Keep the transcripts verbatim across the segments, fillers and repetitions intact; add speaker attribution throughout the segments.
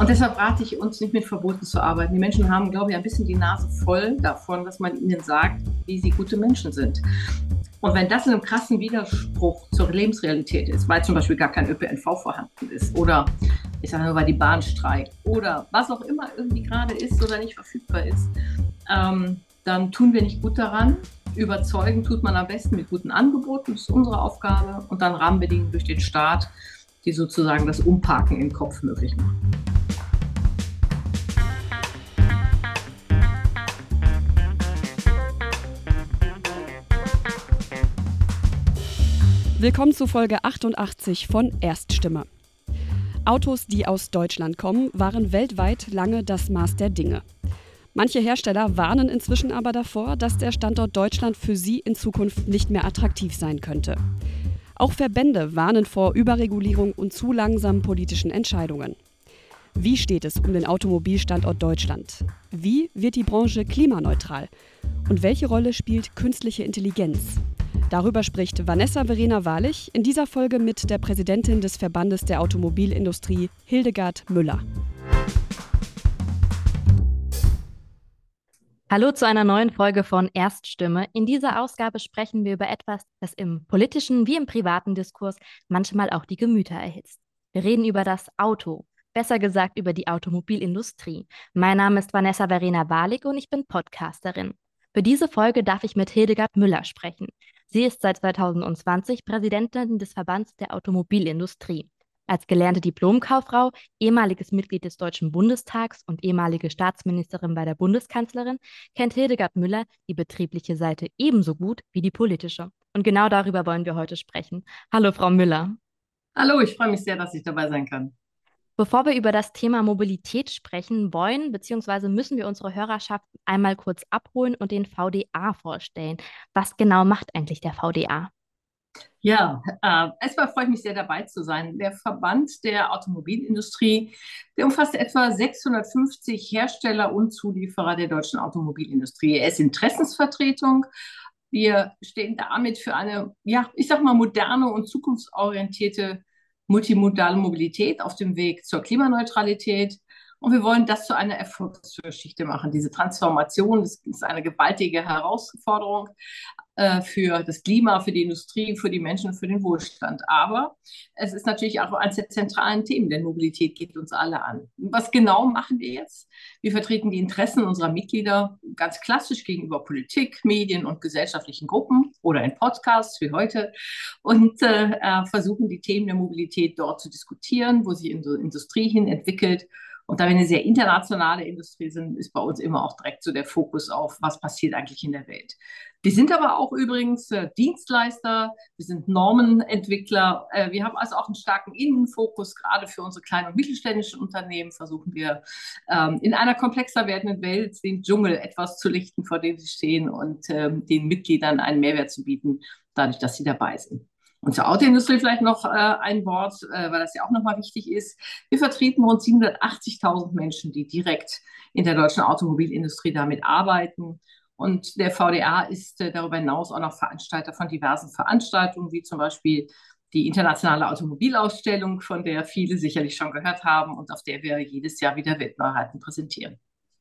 Speaker 1: Und deshalb rate ich uns, nicht mit Verboten zu arbeiten. Die Menschen haben, glaube ich, ein bisschen die Nase voll davon, dass man ihnen sagt, wie sie gute Menschen sind. Und wenn das in einem krassen Widerspruch zur Lebensrealität ist, weil zum Beispiel gar kein Ö P N V vorhanden ist oder ich sage nur, weil die Bahn streikt oder was auch immer irgendwie gerade ist oder nicht verfügbar ist, ähm, dann tun wir nicht gut daran. Überzeugen tut man am besten mit guten Angeboten, das ist unsere Aufgabe, und dann Rahmenbedingungen durch den Staat, die sozusagen das Umparken im Kopf möglich machen.
Speaker 2: Willkommen zu Folge achtundachtzig von Erststimme. Autos, die aus Deutschland kommen, waren weltweit lange das Maß der Dinge. Manche Hersteller warnen inzwischen aber davor, dass der Standort Deutschland für sie in Zukunft nicht mehr attraktiv sein könnte. Auch Verbände warnen vor Überregulierung und zu langsamen politischen Entscheidungen. Wie steht es um den Automobilstandort Deutschland? Wie wird die Branche klimaneutral? Und welche Rolle spielt künstliche Intelligenz? Darüber spricht Vanessa Verena Wahrlich in dieser Folge mit der Präsidentin des Verbandes der Automobilindustrie, Hildegard Müller.
Speaker 3: Hallo zu einer neuen Folge von Erststimme. In dieser Ausgabe sprechen wir über etwas, das im politischen wie im privaten Diskurs manchmal auch die Gemüter erhitzt. Wir reden über das Auto, besser gesagt über die Automobilindustrie. Mein Name ist Vanessa Verena Wahrlich und ich bin Podcasterin. Für diese Folge darf ich mit Hildegard Müller sprechen. Sie ist seit zweitausendzwanzig Präsidentin des Verbands der Automobilindustrie. Als gelernte Diplomkauffrau, ehemaliges Mitglied des Deutschen Bundestags und ehemalige Staatsministerin bei der Bundeskanzlerin, kennt Hildegard Müller die betriebliche Seite ebenso gut wie die politische. Und genau darüber wollen wir heute sprechen. Hallo, Frau Müller.
Speaker 1: Hallo, ich freue mich sehr, dass ich dabei sein kann.
Speaker 3: Bevor wir über das Thema Mobilität sprechen wollen, beziehungsweise müssen wir unsere Hörerschaft einmal kurz abholen und den V D A vorstellen. Was genau macht eigentlich der V D A?
Speaker 1: Ja, äh, erstmal freue ich mich sehr, dabei zu sein. Der Verband der Automobilindustrie, der umfasst etwa sechshundertfünfzig Hersteller und Zulieferer der deutschen Automobilindustrie. Er ist Interessensvertretung. Wir stehen damit für eine, ja, ich sag mal, moderne und zukunftsorientierte multimodale Mobilität auf dem Weg zur Klimaneutralität. Und wir wollen das zu einer Erfolgsgeschichte machen. Diese Transformation, das ist eine gewaltige Herausforderung äh, für das Klima, für die Industrie, für die Menschen, für den Wohlstand. Aber es ist natürlich auch eines der zentralen Themen, denn Mobilität geht uns alle an. Was genau machen wir jetzt? Wir vertreten die Interessen unserer Mitglieder ganz klassisch gegenüber Politik, Medien und gesellschaftlichen Gruppen oder in Podcasts wie heute und äh, versuchen die Themen der Mobilität dort zu diskutieren, wo sich die Industrie hin entwickelt. Und da wir eine sehr internationale Industrie sind, ist bei uns immer auch direkt so der Fokus auf, was passiert eigentlich in der Welt. Wir sind aber auch übrigens äh, Dienstleister, wir sind Normenentwickler, äh, wir haben also auch einen starken Innenfokus, gerade für unsere kleinen und mittelständischen Unternehmen versuchen wir ähm, in einer komplexer werdenden Welt den Dschungel etwas zu lichten, vor dem sie stehen und ähm, den Mitgliedern einen Mehrwert zu bieten, dadurch, dass sie dabei sind. Und zur Autoindustrie vielleicht noch äh, ein Wort, äh, weil das ja auch nochmal wichtig ist. Wir vertreten rund siebenhundertachtzigtausend Menschen, die direkt in der deutschen Automobilindustrie damit arbeiten. Und der V D A ist äh, darüber hinaus auch noch Veranstalter von diversen Veranstaltungen, wie zum Beispiel die internationale Automobilausstellung, von der viele sicherlich schon gehört haben und auf der wir jedes Jahr wieder Weltneuheiten präsentieren.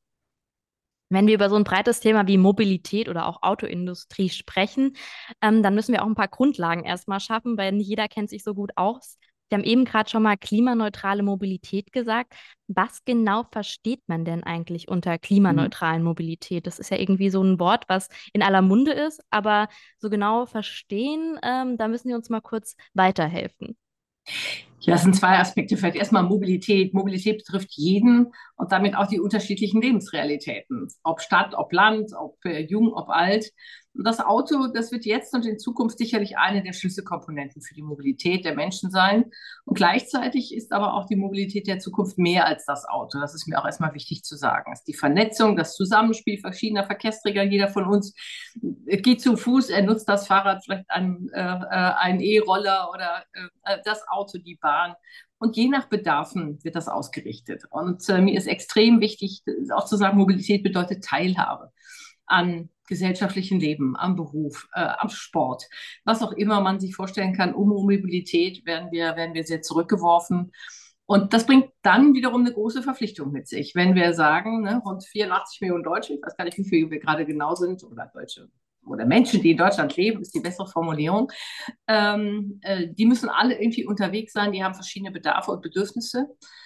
Speaker 3: Wenn wir über so ein breites Thema wie Mobilität oder auch Autoindustrie sprechen, ähm, dann müssen wir auch ein paar Grundlagen erstmal schaffen, weil nicht jeder kennt sich so gut aus. Wir haben eben gerade schon mal klimaneutrale Mobilität gesagt. Was genau versteht man denn eigentlich unter klimaneutralen Mobilität? Das ist ja irgendwie so ein Wort, was in aller Munde ist, aber so genau verstehen, ähm, da müssen Sie uns mal kurz weiterhelfen.
Speaker 1: Ja, das sind zwei Aspekte. Vielleicht erstmal Mobilität. Mobilität betrifft jeden und damit auch die unterschiedlichen Lebensrealitäten. Ob Stadt, ob Land, ob äh, jung, ob alt. Und das Auto, das wird jetzt und in Zukunft sicherlich eine der Schlüsselkomponenten für die Mobilität der Menschen sein. Und gleichzeitig ist aber auch die Mobilität der Zukunft mehr als das Auto. Das ist mir auch erstmal wichtig zu sagen. Es ist die Vernetzung, das Zusammenspiel verschiedener Verkehrsträger. Jeder von uns geht zu Fuß, er nutzt das Fahrrad, vielleicht einen, äh, einen E-Roller oder äh, das Auto, die Bahn. Und je nach Bedarfen wird das ausgerichtet. Und äh, mir ist extrem wichtig, auch zu sagen, Mobilität bedeutet Teilhabe an gesellschaftlichen Leben, am Beruf, äh, am Sport, was auch immer man sich vorstellen kann. Um Mobilität werden wir, werden wir sehr zurückgeworfen. Und das bringt dann wiederum eine große Verpflichtung mit sich. Wenn wir sagen, ne, rund vierundachtzig Millionen Deutsche, ich weiß gar nicht, wie viele wir gerade genau sind, oder Deutsche oder Menschen, die in Deutschland leben, ist die bessere Formulierung. Ähm, äh, die müssen alle irgendwie unterwegs sein, die haben verschiedene Bedarfe und Bedürfnisse.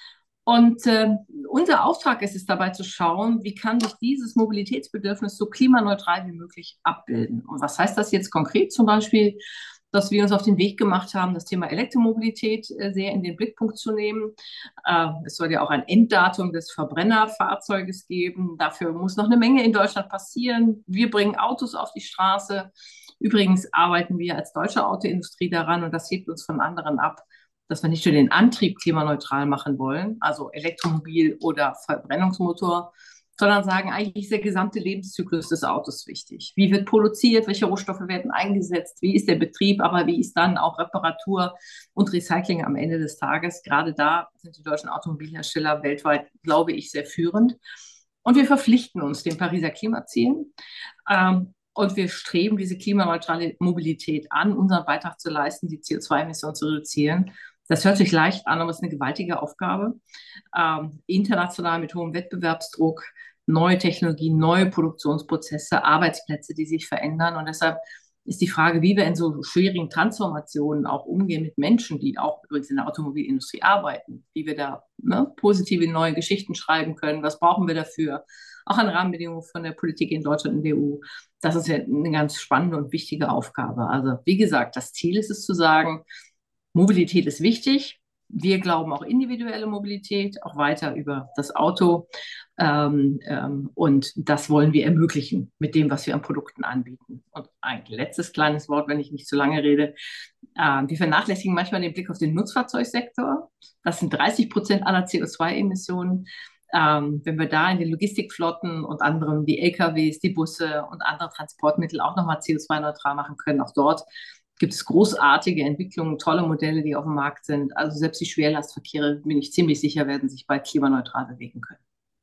Speaker 1: Und äh, unser Auftrag ist es dabei zu schauen, wie kann sich dieses Mobilitätsbedürfnis so klimaneutral wie möglich abbilden. Und was heißt das jetzt konkret? Zum Beispiel, dass wir uns auf den Weg gemacht haben, das Thema Elektromobilität äh, sehr in den Blickpunkt zu nehmen. Äh, es soll ja auch ein Enddatum des Verbrennerfahrzeuges geben. Dafür muss noch eine Menge in Deutschland passieren. Wir bringen Autos auf die Straße. Übrigens arbeiten wir als deutsche Autoindustrie daran, und das hebt uns von anderen ab, dass wir nicht nur den Antrieb klimaneutral machen wollen, also Elektromobil oder Verbrennungsmotor, sondern sagen, eigentlich ist der gesamte Lebenszyklus des Autos wichtig. Wie wird produziert, welche Rohstoffe werden eingesetzt, wie ist der Betrieb, aber wie ist dann auch Reparatur und Recycling am Ende des Tages. Gerade da sind die deutschen Automobilhersteller weltweit, glaube ich, sehr führend. Und wir verpflichten uns den Pariser Klimazielen. Ähm, und wir streben diese klimaneutrale Mobilität an, unseren Beitrag zu leisten, die C O zwei Emissionen zu reduzieren. Das hört sich leicht an, aber es ist eine gewaltige Aufgabe. Ähm, international mit hohem Wettbewerbsdruck, neue Technologien, neue Produktionsprozesse, Arbeitsplätze, die sich verändern. Und deshalb ist die Frage, wie wir in so schwierigen Transformationen auch umgehen mit Menschen, die auch übrigens in der Automobilindustrie arbeiten, wie wir da ne, positive neue Geschichten schreiben können, was brauchen wir dafür, auch an Rahmenbedingungen von der Politik in Deutschland und der E U. Das ist ja eine ganz spannende und wichtige Aufgabe. Also wie gesagt, das Ziel ist es zu sagen, Mobilität ist wichtig. Wir glauben auch individuelle Mobilität, auch weiter über das Auto. Ähm, ähm, und das wollen wir ermöglichen mit dem, was wir an Produkten anbieten. Und ein letztes kleines Wort, wenn ich nicht zu lange rede. Äh, wir vernachlässigen manchmal den Blick auf den Nutzfahrzeugsektor. Das sind dreißig Prozent aller C O zwei Emissionen. Ähm, wenn wir da in den Logistikflotten und anderen, die L K Ws, die Busse und andere Transportmittel auch nochmal C O zwei neutral machen können, auch dort gibt es großartige Entwicklungen, tolle Modelle, die auf dem Markt sind. Also selbst die Schwerlastverkehre, bin ich ziemlich sicher, werden sich bald klimaneutral bewegen können.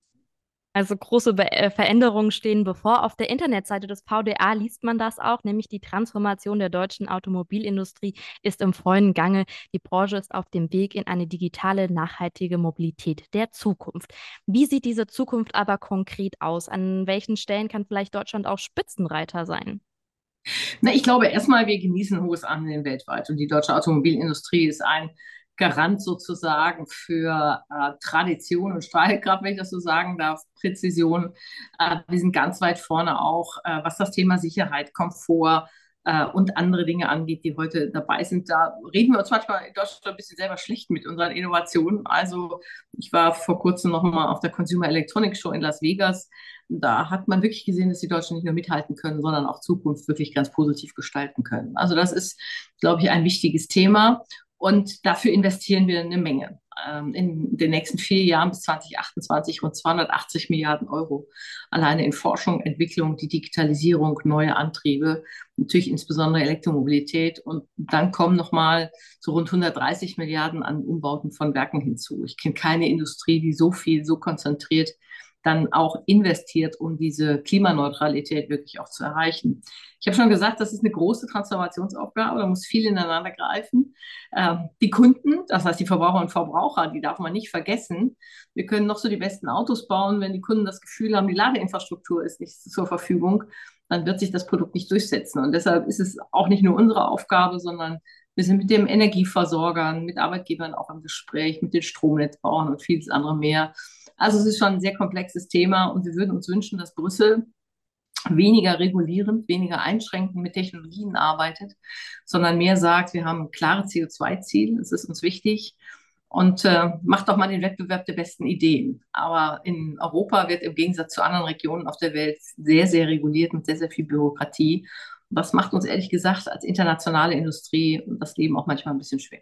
Speaker 3: Also große Be äh, Veränderungen stehen bevor. Auf der Internetseite des V D A liest man das auch, nämlich die Transformation der deutschen Automobilindustrie ist im vollen Gange. Die Branche ist auf dem Weg in eine digitale, nachhaltige Mobilität der Zukunft. Wie sieht diese Zukunft aber konkret aus? An welchen Stellen kann vielleicht Deutschland auch Spitzenreiter sein?
Speaker 1: Na, ich glaube erstmal, wir genießen hohes Ansehen weltweit und die deutsche Automobilindustrie ist ein Garant sozusagen für äh, Tradition und Strahlkraft, wenn ich das so sagen darf, Präzision. Äh, wir sind ganz weit vorne auch, äh, was das Thema Sicherheit, Komfort äh, und andere Dinge angeht, die heute dabei sind. Da reden wir uns manchmal in Deutschland ein bisschen selber schlecht mit unseren Innovationen. Also ich war vor kurzem noch mal auf der Consumer Electronics Show in Las Vegas. Da hat man wirklich gesehen, dass die Deutschen nicht nur mithalten können, sondern auch Zukunft wirklich ganz positiv gestalten können. Also das ist, glaube ich, ein wichtiges Thema. Und dafür investieren wir eine Menge. Ähm, in den nächsten vier Jahren bis zwanzig achtundzwanzig rund zweihundertachtzig Milliarden Euro. Alleine in Forschung, Entwicklung, die Digitalisierung, neue Antriebe, natürlich insbesondere Elektromobilität. Und dann kommen nochmal so rund hundertdreißig Milliarden an Umbauten von Werken hinzu. Ich kenne keine Industrie, die so viel, so konzentriert dann auch investiert, um diese Klimaneutralität wirklich auch zu erreichen. Ich habe schon gesagt, das ist eine große Transformationsaufgabe, da muss viel ineinander greifen. Ähm, die Kunden, das heißt die Verbraucher und Verbraucher, die darf man nicht vergessen. Wir können noch so die besten Autos bauen, wenn die Kunden das Gefühl haben, die Ladeinfrastruktur ist nicht zur Verfügung, dann wird sich das Produkt nicht durchsetzen. Und deshalb ist es auch nicht nur unsere Aufgabe, sondern wir sind mit den Energieversorgern, mit Arbeitgebern auch im Gespräch, mit den Stromnetzbauern und vieles andere mehr. Also es ist schon ein sehr komplexes Thema und wir würden uns wünschen, dass Brüssel weniger regulierend, weniger einschränkend mit Technologien arbeitet, sondern mehr sagt, wir haben ein klares C O zwei Ziel, das ist uns wichtig und äh, macht doch mal den Wettbewerb der besten Ideen. Aber in Europa wird im Gegensatz zu anderen Regionen auf der Welt sehr, sehr reguliert mit sehr, sehr viel Bürokratie. Und das macht uns ehrlich gesagt als internationale Industrie das Leben auch manchmal ein bisschen schwer.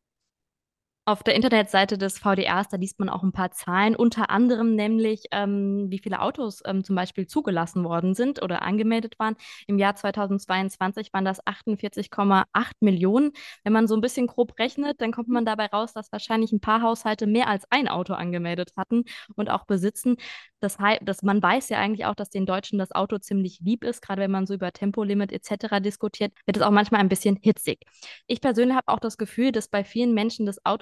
Speaker 3: Auf der Internetseite des V D As, da liest man auch ein paar Zahlen, unter anderem nämlich, ähm, wie viele Autos ähm, zum Beispiel zugelassen worden sind oder angemeldet waren. Im Jahr zweitausendzweiundzwanzig waren das achtundvierzig Komma acht Millionen. Wenn man so ein bisschen grob rechnet, dann kommt man dabei raus, dass wahrscheinlich ein paar Haushalte mehr als ein Auto angemeldet hatten und auch besitzen. Das heißt, dass man weiß ja eigentlich auch, dass den Deutschen das Auto ziemlich lieb ist, gerade wenn man so über Tempolimit et cetera diskutiert, wird es auch manchmal ein bisschen hitzig. Ich persönlich habe auch das Gefühl, dass bei vielen Menschen das Auto so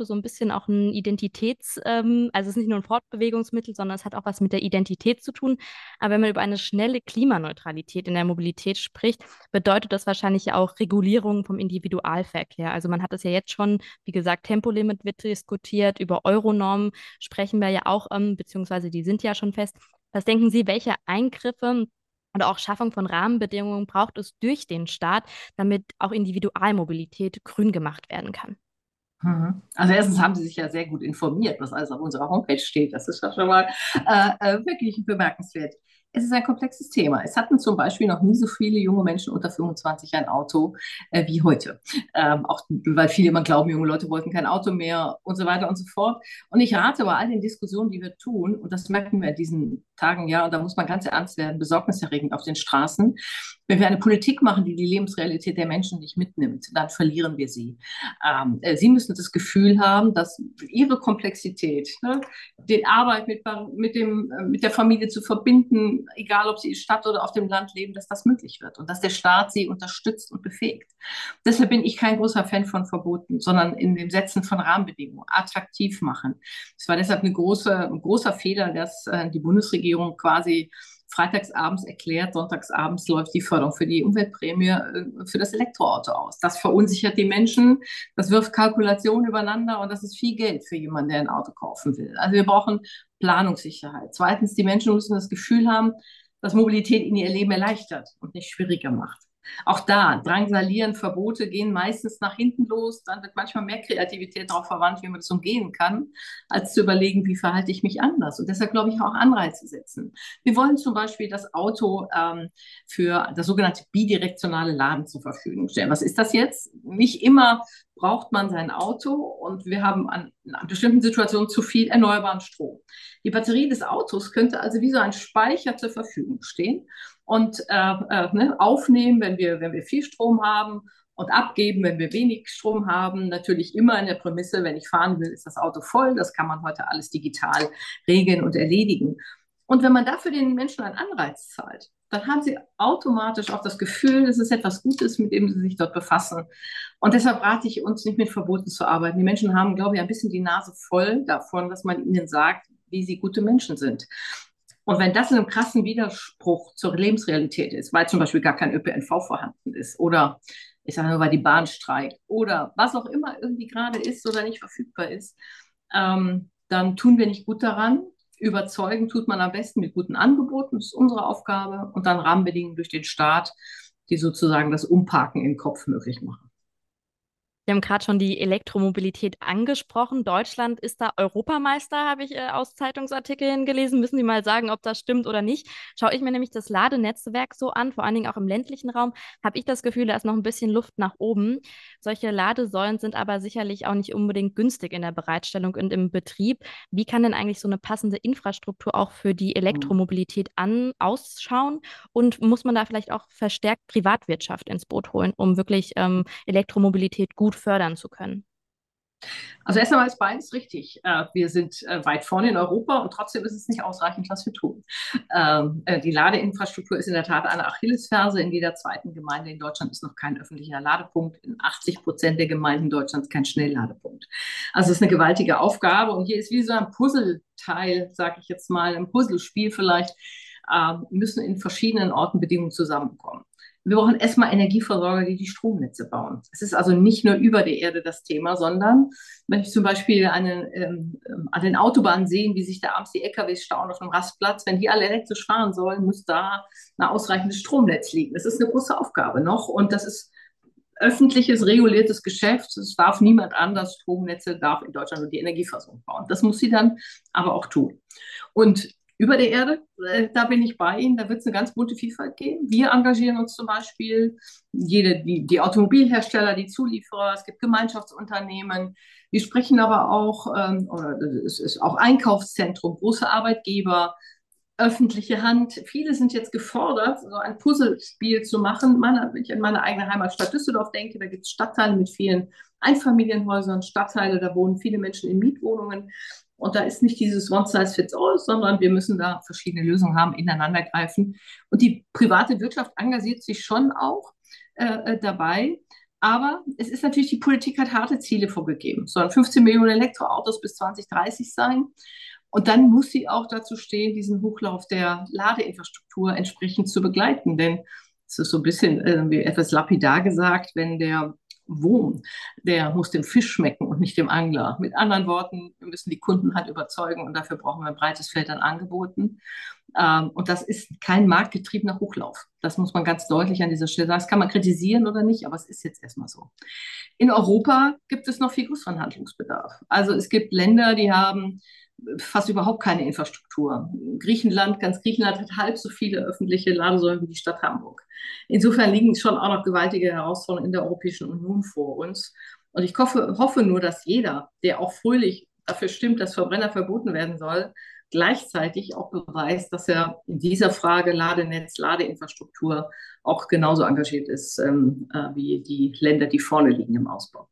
Speaker 3: so ein bisschen auch ein Identitäts-, ähm, also es ist nicht nur ein Fortbewegungsmittel, sondern es hat auch was mit der Identität zu tun. Aber wenn man über eine schnelle Klimaneutralität in der Mobilität spricht, bedeutet das wahrscheinlich ja auch Regulierung vom Individualverkehr. Also man hat es ja jetzt schon, wie gesagt, Tempolimit wird diskutiert, über Euronormen sprechen wir ja auch, ähm, beziehungsweise die sind ja schon fest. Was denken Sie, welche Eingriffe oder auch Schaffung von Rahmenbedingungen braucht es durch den Staat, damit auch Individualmobilität grün gemacht werden kann?
Speaker 1: Mhm. Also erstens haben Sie sich ja sehr gut informiert, was alles auf unserer Homepage steht. Das ist ja schon mal äh, äh, wirklich bemerkenswert. Es ist ein komplexes Thema. Es hatten zum Beispiel noch nie so viele junge Menschen unter fünfundzwanzig ein Auto äh, wie heute. Ähm, auch weil viele immer glauben, junge Leute wollten kein Auto mehr und so weiter und so fort. Und ich rate bei all den Diskussionen, die wir tun, und das merken wir in diesen Tagen ja, und da muss man ganz ernst werden, besorgniserregend auf den Straßen. Wenn wir eine Politik machen, die die Lebensrealität der Menschen nicht mitnimmt, dann verlieren wir sie. Ähm, äh, sie müssen das Gefühl haben, dass ihre Komplexität, ne, die Arbeit mit, mit, dem, äh, mit der Familie zu verbinden, egal ob sie in Stadt oder auf dem Land leben, dass das möglich wird und dass der Staat sie unterstützt und befähigt. Deshalb bin ich kein großer Fan von Verboten, sondern in dem Setzen von Rahmenbedingungen, attraktiv machen. Es war deshalb eine große, ein großer Fehler, dass äh, die Bundesregierung quasi freitagsabends erklärt, sonntagsabends läuft die Förderung für die Umweltprämie äh, für das Elektroauto aus. Das verunsichert die Menschen, das wirft Kalkulationen übereinander und das ist viel Geld für jemanden, der ein Auto kaufen will. Also wir brauchen Planungssicherheit. Zweitens, die Menschen müssen das Gefühl haben, dass Mobilität ihnen ihr Leben erleichtert und nicht schwieriger macht. Auch da, drangsalieren, Verbote gehen meistens nach hinten los. Dann wird manchmal mehr Kreativität darauf verwandt, wie man das umgehen kann, als zu überlegen, wie verhalte ich mich anders. Und deshalb glaube ich auch Anreize setzen. Wir wollen zum Beispiel das Auto ähm, für das sogenannte bidirektionale Laden zur Verfügung stellen. Was ist das jetzt? Nicht immer braucht man sein Auto und wir haben an, an bestimmten Situationen zu viel erneuerbaren Strom. Die Batterie des Autos könnte also wie so ein Speicher zur Verfügung stehen und äh, äh, ne, aufnehmen, wenn wir, wenn wir viel Strom haben und abgeben, wenn wir wenig Strom haben. Natürlich immer in der Prämisse, wenn ich fahren will, ist das Auto voll. Das kann man heute alles digital regeln und erledigen. Und wenn man dafür den Menschen einen Anreiz zahlt, dann haben sie automatisch auch das Gefühl, es ist etwas Gutes, mit dem sie sich dort befassen. Und deshalb rate ich uns, nicht mit Verboten zu arbeiten. Die Menschen haben, glaube ich, ein bisschen die Nase voll davon, dass man ihnen sagt, wie sie gute Menschen sind. Und wenn das in einem krassen Widerspruch zur Lebensrealität ist, weil zum Beispiel gar kein Ö P N V vorhanden ist oder ich sage nur, weil die Bahn streikt oder was auch immer irgendwie gerade ist oder nicht verfügbar ist, ähm, dann tun wir nicht gut daran. Überzeugen tut man am besten mit guten Angeboten, das ist unsere Aufgabe, und dann Rahmenbedingungen durch den Staat, die sozusagen das Umparken im Kopf möglich machen.
Speaker 3: Wir haben gerade schon die Elektromobilität angesprochen. Deutschland ist da Europameister, habe ich äh, aus Zeitungsartikeln gelesen. Müssen Sie mal sagen, ob das stimmt oder nicht. Schaue ich mir nämlich das Ladenetzwerk so an, vor allen Dingen auch im ländlichen Raum, habe ich das Gefühl, da ist noch ein bisschen Luft nach oben. Solche Ladesäulen sind aber sicherlich auch nicht unbedingt günstig in der Bereitstellung und im Betrieb. Wie kann denn eigentlich so eine passende Infrastruktur auch für die Elektromobilität an ausschauen? Und muss man da vielleicht auch verstärkt Privatwirtschaft ins Boot holen, um wirklich ähm, Elektromobilität gut fördern zu können?
Speaker 1: Also erst einmal ist beides richtig. Äh, wir sind äh, weit vorne in Europa und trotzdem ist es nicht ausreichend, was wir tun. Ähm, äh, die Ladeinfrastruktur ist in der Tat eine Achillesferse. In jeder zweiten Gemeinde in Deutschland ist noch kein öffentlicher Ladepunkt. In achtzig Prozent der Gemeinden Deutschlands kein Schnellladepunkt. Also es ist eine gewaltige Aufgabe und hier ist wie so ein Puzzleteil, sage ich jetzt mal, ein Puzzlespiel vielleicht, äh, müssen in verschiedenen Orten Bedingungen zusammenkommen. Wir brauchen erstmal Energieversorger, die die Stromnetze bauen. Es ist also nicht nur über der Erde das Thema, sondern wenn ich zum Beispiel eine, ähm, an den Autobahnen sehe, wie sich da abends die L K Ws stauen auf einem Rastplatz, wenn die alle elektrisch fahren sollen, muss da ein ausreichendes Stromnetz liegen. Das ist eine große Aufgabe noch und das ist öffentliches, reguliertes Geschäft. Es darf niemand anders Stromnetze, darf in Deutschland nur die Energieversorgung bauen. Das muss sie dann aber auch tun. Und über der Erde, äh, da bin ich bei Ihnen, da wird es eine ganz bunte Vielfalt geben. Wir engagieren uns zum Beispiel, jede, die, die Automobilhersteller, die Zulieferer, es gibt Gemeinschaftsunternehmen. Wir sprechen aber auch, ähm, oder es ist auch Einkaufszentrum, große Arbeitgeber, öffentliche Hand. Viele sind jetzt gefordert, so ein Puzzlespiel zu machen. Meine, wenn ich an meine eigene Heimatstadt Düsseldorf denke, da gibt es Stadtteile mit vielen Einfamilienhäusern, Stadtteile, da wohnen viele Menschen in Mietwohnungen. Und da ist nicht dieses One-Size-Fits-All, sondern wir müssen da verschiedene Lösungen haben, ineinander greifen. Und die private Wirtschaft engagiert sich schon auch äh, dabei. Aber es ist natürlich, die Politik hat harte Ziele vorgegeben. Es sollen fünfzehn Millionen Elektroautos bis zwanzig dreißig sein. Und dann muss sie auch dazu stehen, diesen Hochlauf der Ladeinfrastruktur entsprechend zu begleiten. Denn es ist so ein bisschen äh, etwas lapidar gesagt, wenn der Wurm, der muss dem Fisch schmecken und nicht dem Angler. Mit anderen Worten, wir müssen die Kunden halt überzeugen und dafür brauchen wir ein breites Feld an Angeboten. Ähm, und das ist kein marktgetriebener Hochlauf. Das muss man ganz deutlich an dieser Stelle sagen. Das kann man kritisieren oder nicht, aber es ist jetzt erstmal so. In Europa gibt es noch viel größeren Handlungsbedarf. Also es gibt Länder, die haben fast überhaupt keine Infrastruktur. Griechenland, ganz Griechenland hat halb so viele öffentliche Ladesäulen wie die Stadt Hamburg. Insofern liegen schon auch noch gewaltige Herausforderungen in der Europäischen Union vor uns. Und ich hoffe, hoffe nur, dass jeder, der auch fröhlich dafür stimmt, dass Verbrenner verboten werden soll, gleichzeitig auch beweist, dass er in dieser Frage Ladenetz, Ladeinfrastruktur auch genauso engagiert ist ähm, äh, wie die Länder, die vorne liegen im Ausbau.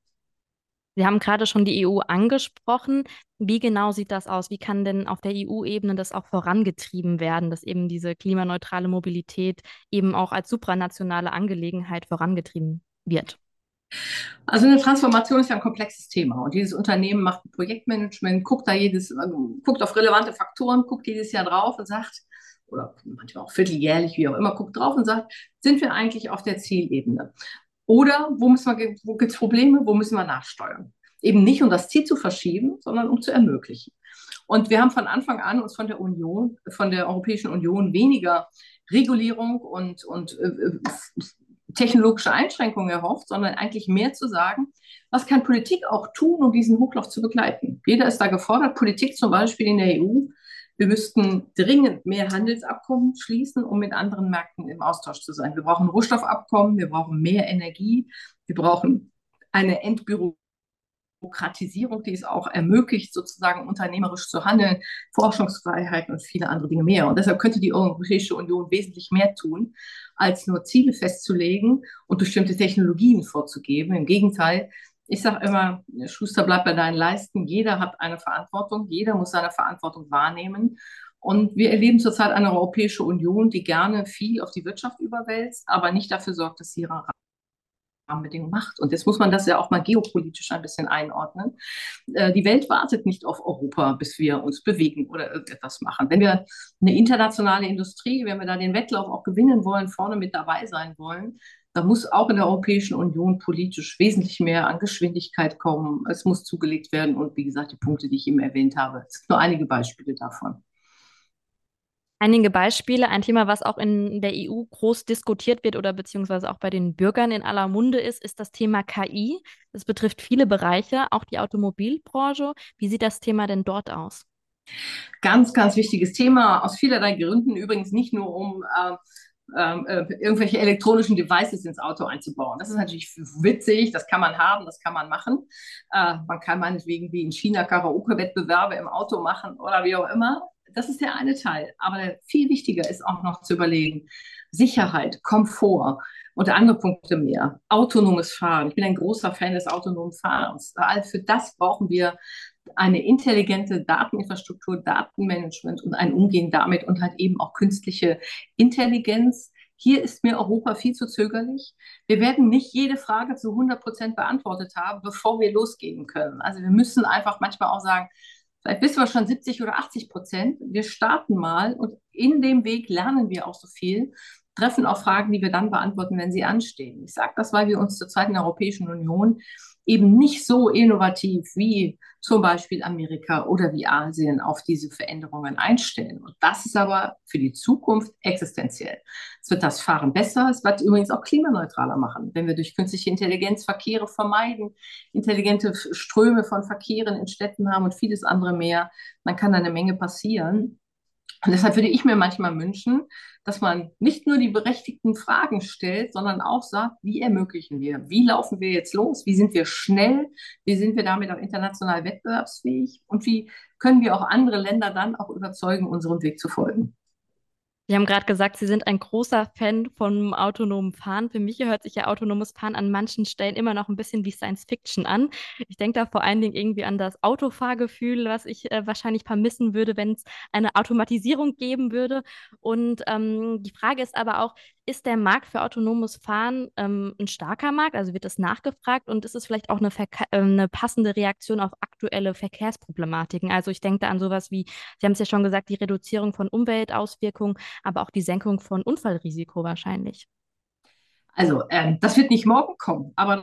Speaker 3: Sie haben gerade schon die E U angesprochen. Wie genau sieht das aus? Wie kann denn auf der E U-Ebene das auch vorangetrieben werden, dass eben diese klimaneutrale Mobilität eben auch als supranationale Angelegenheit vorangetrieben wird?
Speaker 1: Also eine Transformation ist ja ein komplexes Thema und jedes Unternehmen macht ein Projektmanagement, guckt da jedes, also guckt auf relevante Faktoren, guckt jedes Jahr drauf und sagt, oder manchmal auch vierteljährlich, wie auch immer, guckt drauf und sagt, sind wir eigentlich auf der Zielebene? Oder wo müssen wir, wo gibt es Probleme, wo müssen wir nachsteuern? Eben nicht, um das Ziel zu verschieben, sondern um zu ermöglichen. Und wir haben von Anfang an uns von der Union, von der Europäischen Union weniger Regulierung und, und äh, technologische Einschränkungen erhofft, sondern eigentlich mehr zu sagen, was kann Politik auch tun, um diesen Hochlauf zu begleiten. Jeder ist da gefordert, Politik zum Beispiel in der E U. Wir müssten dringend mehr Handelsabkommen schließen, um mit anderen Märkten im Austausch zu sein. Wir brauchen Rohstoffabkommen, wir brauchen mehr Energie, wir brauchen eine Entbürokratisierung, die es auch ermöglicht, sozusagen unternehmerisch zu handeln, Forschungsfreiheit und viele andere Dinge mehr. Und deshalb könnte die Europäische Union wesentlich mehr tun, als nur Ziele festzulegen und bestimmte Technologien vorzugeben. Im Gegenteil, ich sage immer, Schuster bleibt bei deinen Leisten. Jeder hat eine Verantwortung, jeder muss seine Verantwortung wahrnehmen. Und wir erleben zurzeit eine Europäische Union, die gerne viel auf die Wirtschaft überwälzt, aber nicht dafür sorgt, dass sie ihre Rahmenbedingungen macht. Und jetzt muss man das ja auch mal geopolitisch ein bisschen einordnen. Äh, die Welt wartet nicht auf Europa, bis wir uns bewegen oder irgendetwas machen. Wenn wir eine internationale Industrie, wenn wir da den Wettlauf auch gewinnen wollen, vorne mit dabei sein wollen, da muss auch in der Europäischen Union politisch wesentlich mehr an Geschwindigkeit kommen. Es muss zugelegt werden und wie gesagt, die Punkte, die ich eben erwähnt habe, es sind nur einige Beispiele davon.
Speaker 3: Einige Beispiele, ein Thema, was auch in der E U groß diskutiert wird oder beziehungsweise auch bei den Bürgern in aller Munde ist, ist das Thema K I. Das betrifft viele Bereiche, auch die Automobilbranche. Wie sieht das Thema denn dort aus?
Speaker 1: Ganz, ganz wichtiges Thema, aus vielerlei Gründen, übrigens nicht nur um äh, äh, irgendwelche elektronischen Devices ins Auto einzubauen. Das ist natürlich witzig, das kann man haben, das kann man machen. Äh, man kann meinetwegen wie in China Karaoke-Wettbewerbe im Auto machen oder wie auch immer. Das ist der eine Teil. Aber viel wichtiger ist auch noch zu überlegen, Sicherheit, Komfort und andere Punkte mehr. Autonomes Fahren. Ich bin ein großer Fan des autonomen Fahrens. Für das brauchen wir eine intelligente Dateninfrastruktur, Datenmanagement und ein Umgehen damit und halt eben auch künstliche Intelligenz. Hier ist mir Europa viel zu zögerlich. Wir werden nicht jede Frage zu hundert Prozent beantwortet haben, bevor wir losgehen können. Also wir müssen einfach manchmal auch sagen, vielleicht wissen wir schon siebzig oder achtzig Prozent. Wir starten mal und in dem Weg lernen wir auch so viel, treffen auch Fragen, die wir dann beantworten, wenn sie anstehen. Ich sage das, weil wir uns zurzeit in der Europäischen Union eben nicht so innovativ wie zum Beispiel Amerika oder wie Asien auf diese Veränderungen einstellen. Und das ist aber für die Zukunft existenziell. Es wird das Fahren besser, es wird übrigens auch klimaneutraler machen, wenn wir durch künstliche Intelligenz Verkehre vermeiden, intelligente Ströme von Verkehren in Städten haben und vieles andere mehr. Dann kann da eine Menge passieren. Und deshalb würde ich mir manchmal wünschen, dass man nicht nur die berechtigten Fragen stellt, sondern auch sagt, wie ermöglichen wir? Wie laufen wir jetzt los? Wie sind wir schnell? Wie sind wir damit auch international wettbewerbsfähig? Und wie können wir auch andere Länder dann auch überzeugen, unserem Weg zu folgen?
Speaker 3: Sie haben gerade gesagt, Sie sind ein großer Fan von autonomem Fahren. Für mich hört sich ja autonomes Fahren an manchen Stellen immer noch ein bisschen wie Science Fiction an. Ich denke da vor allen Dingen irgendwie an das Autofahrgefühl, was ich äh, wahrscheinlich vermissen würde, wenn es eine Automatisierung geben würde. Und ähm, die Frage ist aber auch, ist der Markt für autonomes Fahren ähm, ein starker Markt? Also wird das nachgefragt und ist es vielleicht auch eine, Verke äh, eine passende Reaktion auf aktuelle Verkehrsproblematiken? Also ich denke da an sowas wie, Sie haben es ja schon gesagt, die Reduzierung von Umweltauswirkungen, aber auch die Senkung von Unfallrisiko wahrscheinlich.
Speaker 1: Also, ähm, das wird nicht morgen kommen, aber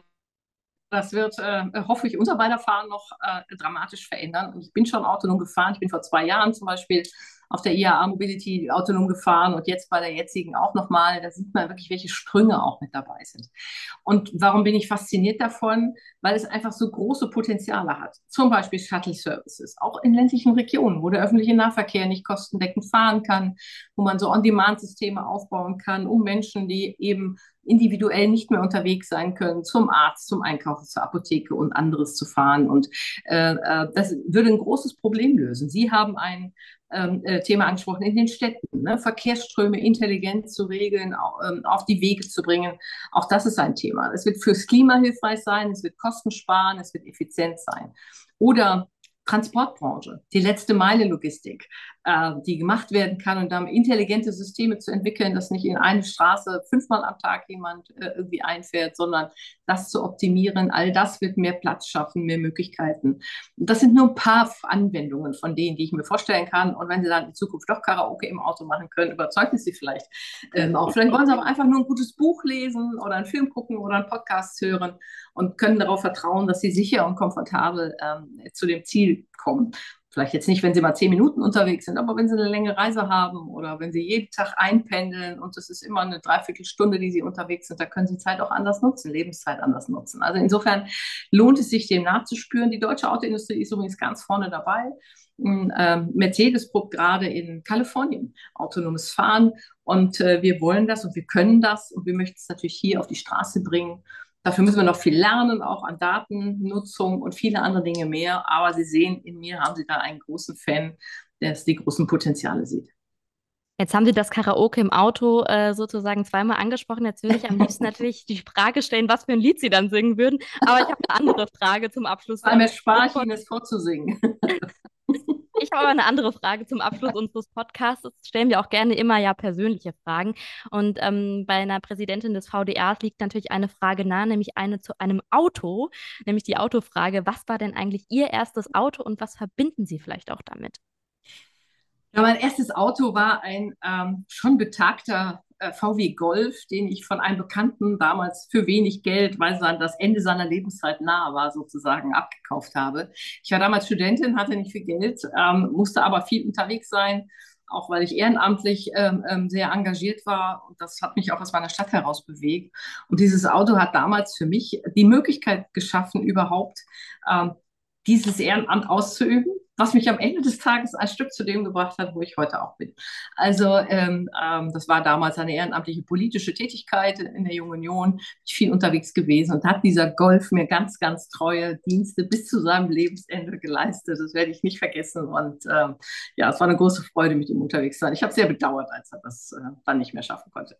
Speaker 1: das wird, äh, hoffe ich, unser beider Fahren noch äh, dramatisch verändern. Und ich bin schon autonom gefahren. Ich bin vor zwei Jahren zum Beispiel auf der I A A Mobility autonom gefahren und jetzt bei der jetzigen auch nochmal. Da sieht man wirklich, welche Sprünge auch mit dabei sind. Und warum bin ich fasziniert davon? Weil es einfach so große Potenziale hat. Zum Beispiel Shuttle-Services, auch in ländlichen Regionen, wo der öffentliche Nahverkehr nicht kostendeckend fahren kann, wo man so On-Demand-Systeme aufbauen kann, um Menschen, die eben individuell nicht mehr unterwegs sein können, zum Arzt, zum Einkaufen, zur Apotheke und anderes zu fahren. Und äh, das würde ein großes Problem lösen. Sie haben ein ähm, Thema angesprochen in den Städten, ne? Verkehrsströme intelligent zu regeln, auch, ähm, auf die Wege zu bringen. Auch das ist ein Thema. Es wird fürs Klima hilfreich sein, es wird Kosten sparen, es wird effizient sein. Oder Transportbranche, die letzte Meile Logistik, äh, die gemacht werden kann und dann intelligente Systeme zu entwickeln, dass nicht in eine Straße fünfmal am Tag jemand äh, irgendwie einfährt, sondern das zu optimieren. All das wird mehr Platz schaffen, mehr Möglichkeiten. Das sind nur ein paar Anwendungen von denen, die ich mir vorstellen kann. Und wenn Sie dann in Zukunft doch Karaoke im Auto machen können, überzeugt es Sie vielleicht ähm, auch. Vielleicht wollen Sie aber einfach nur ein gutes Buch lesen oder einen Film gucken oder einen Podcast hören und können darauf vertrauen, dass Sie sicher und komfortabel ähm, zu dem Ziel kommen. Vielleicht jetzt nicht, wenn Sie mal zehn Minuten unterwegs sind, aber wenn Sie eine längere Reise haben oder wenn Sie jeden Tag einpendeln und es ist immer eine Dreiviertelstunde, die Sie unterwegs sind, da können Sie Zeit auch anders nutzen, Lebenszeit anders nutzen. Also insofern lohnt es sich, dem nachzuspüren. Die deutsche Autoindustrie ist übrigens ganz vorne dabei. Ähm, Mercedes probt gerade in Kalifornien autonomes Fahren und äh, wir wollen das und wir können das und wir möchten es natürlich hier auf die Straße bringen. Dafür müssen wir noch viel lernen, auch an Datennutzung und viele andere Dinge mehr. Aber Sie sehen, in mir haben Sie da einen großen Fan, der die großen Potenziale sieht.
Speaker 3: Jetzt haben Sie das Karaoke im Auto äh, sozusagen zweimal angesprochen. Jetzt will ich am liebsten natürlich die Frage stellen, was für ein Lied Sie dann singen würden. Aber ich habe eine andere Frage zum Abschluss.
Speaker 1: Weil mir spare ich Ihnen, es vorzusingen.
Speaker 3: Ich habe aber eine andere Frage zum Abschluss unseres Podcasts. Stellen wir auch gerne immer ja persönliche Fragen. Und ähm, bei einer Präsidentin des V D As liegt natürlich eine Frage nahe, nämlich eine zu einem Auto, nämlich die Autofrage. Was war denn eigentlich Ihr erstes Auto und was verbinden Sie vielleicht auch damit?
Speaker 1: Ja, mein erstes Auto war ein ähm, schon betagter äh, V W Golf, den ich von einem Bekannten damals für wenig Geld, weil sein, das Ende seiner Lebenszeit nahe war, sozusagen abgekauft habe. Ich war damals Studentin, hatte nicht viel Geld, ähm, musste aber viel unterwegs sein, auch weil ich ehrenamtlich ähm, ähm, sehr engagiert war. Und das hat mich auch aus meiner Stadt heraus bewegt. Und dieses Auto hat damals für mich die Möglichkeit geschaffen, überhaupt ähm, dieses Ehrenamt auszuüben, was mich am Ende des Tages ein Stück zu dem gebracht hat, wo ich heute auch bin. Also ähm, ähm, das war damals eine ehrenamtliche politische Tätigkeit in der Jungen Union, bin ich viel unterwegs gewesen und hat dieser Golf mir ganz, ganz treue Dienste bis zu seinem Lebensende geleistet. Das werde ich nicht vergessen und ähm, ja, es war eine große Freude, mit ihm unterwegs zu sein. Ich habe sehr bedauert, als er das äh, dann nicht mehr schaffen konnte.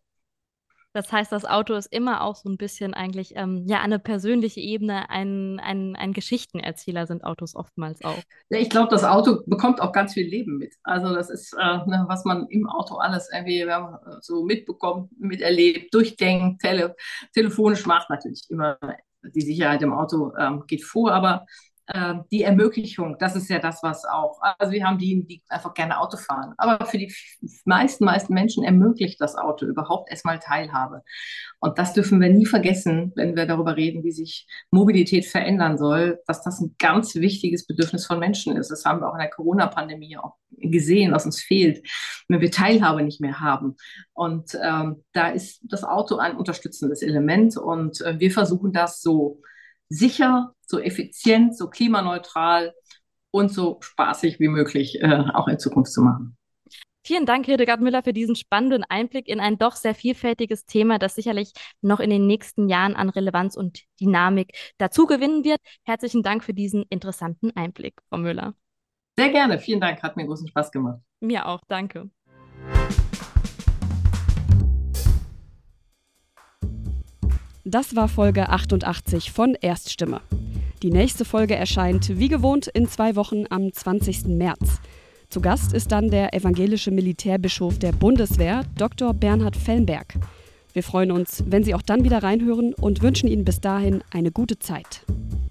Speaker 3: Das heißt, das Auto ist immer auch so ein bisschen eigentlich, ähm, ja, eine persönliche Ebene, ein, ein, ein Geschichtenerzähler sind Autos oftmals auch.
Speaker 1: Ja, ich glaube, das Auto bekommt auch ganz viel Leben mit. Also das ist, äh, ne, was man im Auto alles irgendwie äh, so mitbekommt, miterlebt, durchdenkt, tele telefonisch macht. Natürlich immer die Sicherheit im Auto ähm, geht vor, aber äh, die Ermöglichung, das ist ja das, was auch, also wir haben die, die einfach gerne Auto fahren, aber für die meisten, meisten Menschen ermöglicht das Auto überhaupt erstmal Teilhabe. Und das dürfen wir nie vergessen, wenn wir darüber reden, wie sich Mobilität verändern soll, dass das ein ganz wichtiges Bedürfnis von Menschen ist. Das haben wir auch in der Corona-Pandemie auch gesehen, was uns fehlt, wenn wir Teilhabe nicht mehr haben. Und ähm, da ist das Auto ein unterstützendes Element und äh, wir versuchen das so sicher, so effizient, so klimaneutral und so spaßig wie möglich äh, auch in Zukunft zu machen.
Speaker 3: Vielen Dank, Hildegard Müller, für diesen spannenden Einblick in ein doch sehr vielfältiges Thema, das sicherlich noch in den nächsten Jahren an Relevanz und Dynamik dazu gewinnen wird. Herzlichen Dank für diesen interessanten Einblick, Frau Müller.
Speaker 1: Sehr gerne, vielen Dank, hat mir großen Spaß gemacht.
Speaker 3: Mir auch, danke.
Speaker 2: Das war Folge achtundachtzig von Erststimme. Die nächste Folge erscheint wie gewohnt in zwei Wochen am zwanzigsten März. Zu Gast ist dann der evangelische Militärbischof der Bundeswehr, Doktor Bernhard Fellenberg. Wir freuen uns, wenn Sie auch dann wieder reinhören und wünschen Ihnen bis dahin eine gute Zeit.